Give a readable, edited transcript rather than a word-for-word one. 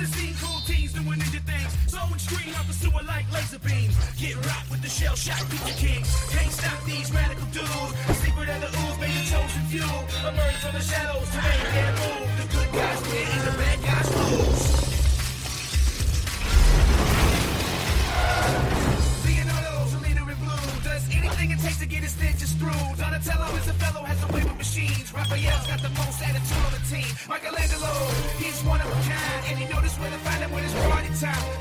the scene, cool teens doing ninja things. So extreme, I pursue it like laser beams. Get rocked with the shell shot, beat the king. Can't stop these radical dudes. The secret of the ooze made the chosen few. Emerge from the shadows to make their move. The good guys win and the bad guys lose. Leonardo's a leader in blue. Does anything it takes to get his stitches through. Donatello is a fellow, has a way with machines. Raphael's got the most attitude on the team. Michelangelo, he's one of a kind. And he knows where to find him when it's party time.